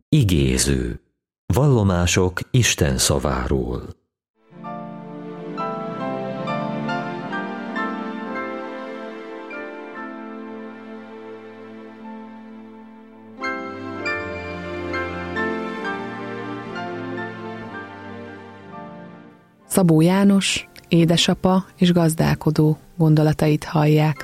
Igéző. Vallomások Isten szaváról. Szabó János, édesapa és gazdálkodó gondolatait hallják.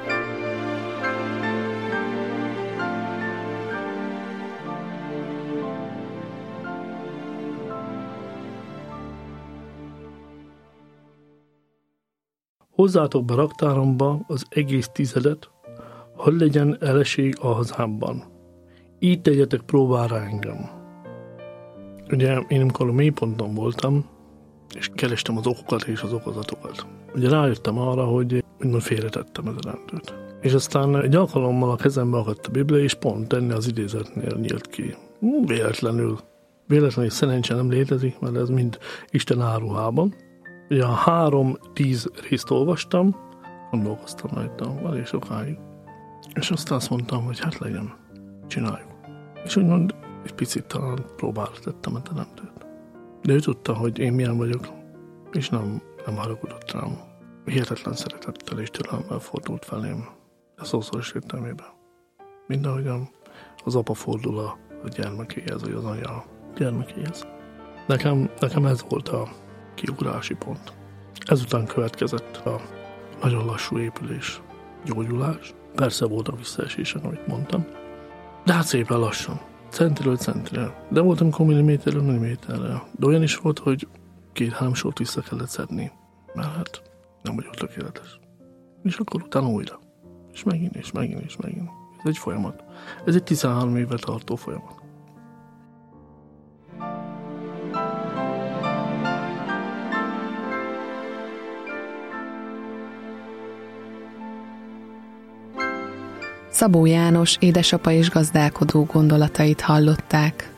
Hozzátok be raktáromba az egész tizedet, hadd legyen eleség a hazámban. Így tegyetek próbára engem. Ugye én amikor a mélyponton voltam, és kerestem az okokat és az okozatokat. Ugye rájöttem arra, hogy úgymond félretettem ezen rendőt. És aztán egy alkalommal a kezembe akadt a Biblia, és pont ennél az idézetnél nyílt ki. Véletlenül szerencse nem létezik, mert ez mind Isten áruhában. Ugye a 3-10 részt olvastam, gondolkoztam rajta elég sokáig. És aztán azt mondtam, hogy hát legyen, csináljuk. És úgymond egy picit talán próbára tettem a teremtőt. De ő tudta, hogy én milyen vagyok, és nem haragudott rám. Hihetetlen szeretettel és türelemmel fordult felém. A szószoros értelmében. Mindahogyan az apa fordul a gyermekéhez, vagy az anya a gyermekéhez. Nekem ez volt a kiugrási pont. Ezután következett a nagyon lassú épülés, gyógyulás. Persze voltak visszaesések, amit mondtam. De hát szépen lassan. Centiről centire. De volt, amikor milliméterről milliméterre. De olyan is volt, hogy 2-3 sort vissza kellett szedni. Mert hát nem vagyok tökéletes. És akkor utána újra. És megint, és megint, és megint. Ez egy folyamat. Ez egy 13 éve tartó folyamat. Szabó János, édesapa és gazdálkodó gondolatait hallották.